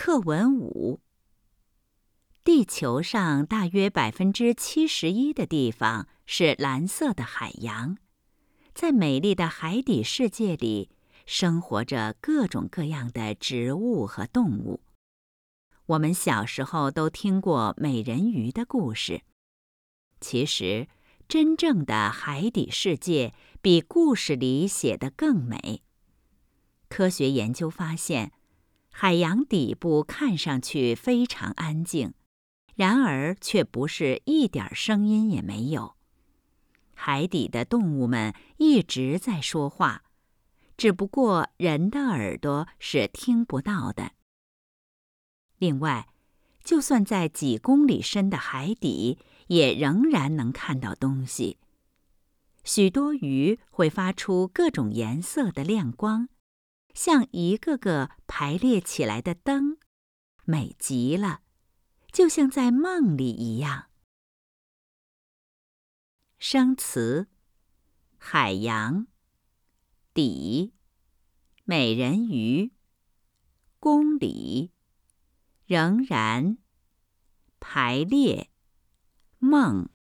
课文5。地球上大约71%的地方是蓝色的海洋，在美丽的海底世界里，生活着各种各样的植物和动物。我们小时候都听过美人鱼的故事。其实，真正的海底世界比故事里写得更美。科学研究发现，海洋底部看上去非常安静，然而却不是一点声音也没有。海底的动物们一直在说话，只不过人的耳朵是听不到的。另外，就算在几公里深的海底，也仍然能看到东西。许多鱼会发出各种颜色的亮光，像一个个排列起来的灯，美极了，就像在梦里一样。生词：海洋、底、美人鱼、公里、仍然、排列、梦。